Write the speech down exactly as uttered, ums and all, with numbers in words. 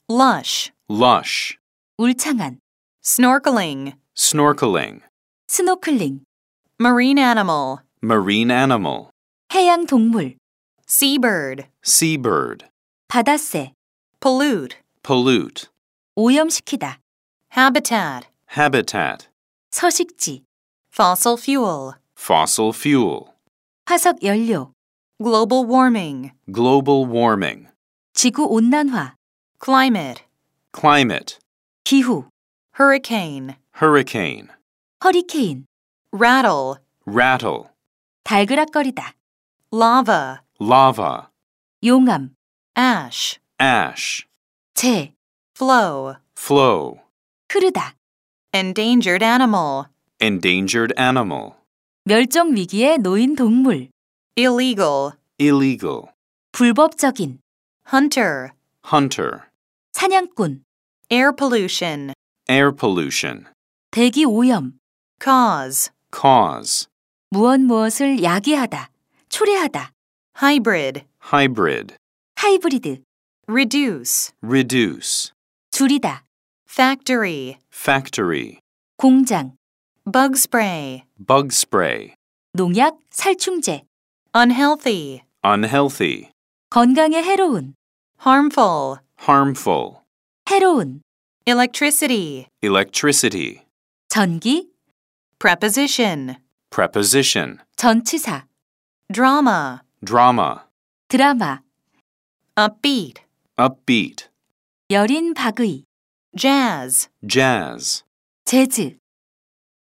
lush, lush, 울창한, snorkeling, snorkeling, 스노클링, marine animal, marine animal, 해양 동물, seabird, seabird, 바다새, pollute, pollute, 오염시키다, habitat, habitat, 서식지, fossil fuel, fossil fuel, 화석 연료, global warming, global warming, 지구 온난화, climate, climate, 기후, hurricane, hurricane, 허리케인, rattle, rattle, 달그락거리다, lava, lava, 용암, ash, ash, 재, flow, flow, 흐르다, endangered animal, endangered animal, 멸종 위기에 놓인 동물, illegal, illegal, 불법적인, hunter, hunter, 사냥꾼, air pollution, air pollution, 대기 오염, cause, cause, 무엇 무엇을 야기하다, 초래하다, hybrid, hybrid, 하이브리드, reduce, reduce, 줄이다, factory, factory, 공장, bug spray, bug spray, 농약, 살충제, unhealthy, unhealthy, 건강에 해로운, harmful, harmful, 해로운, electricity, electricity, 전기, preposition, preposition, 전치사, drama, drama, 드라마, upbeat, upbeat, 여린 박의, jazz, jazz, 재즈,